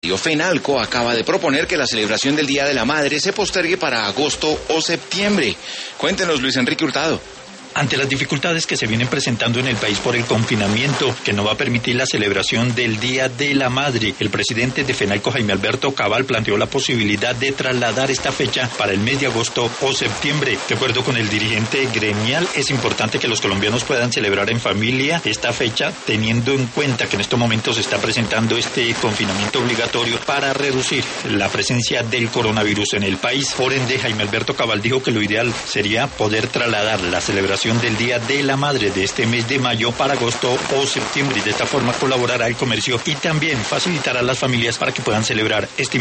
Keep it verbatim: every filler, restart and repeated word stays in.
FENALCO acaba de proponer que la celebración del Día de la Madre se postergue para agosto o septiembre. Cuéntenos, Luis Enrique Hurtado. Ante las dificultades que se vienen presentando en el país por el confinamiento, que no va a permitir la celebración del Día de la Madre, el presidente de FENALCO, Jaime Alberto Cabal, planteó la posibilidad de trasladar esta fecha para el mes de agosto o septiembre. De acuerdo con el dirigente gremial, es importante que los colombianos puedan celebrar en familia esta fecha, teniendo en cuenta que en estos momentos se está presentando este confinamiento obligatorio para reducir la presencia del coronavirus en el país. Por ende, Jaime Alberto Cabal dijo que lo ideal sería poder trasladar la celebración del Día de la Madre de este mes de mayo para agosto o septiembre, y de esta forma colaborará el comercio y también facilitará a las familias para que puedan celebrar este